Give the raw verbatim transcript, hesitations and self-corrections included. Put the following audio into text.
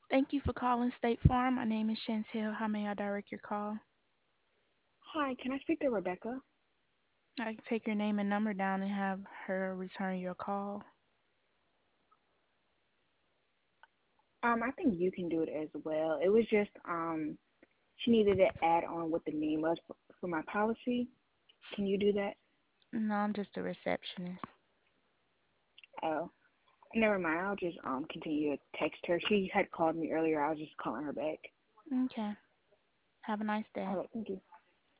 Thank you for calling State Farm. My name is Chantel. How may I direct your call? Hi, can I speak to Rebecca? I can take your name and number down and have her return your call. Um, I think you can do it as well. It was just um, she needed to add on what the name was for, for my policy. Can you do that? No, I'm just a receptionist. Oh, never mind. I'll just um continue to text her. She had called me earlier. I was just calling her back. Okay. Have a nice day. All right, thank you.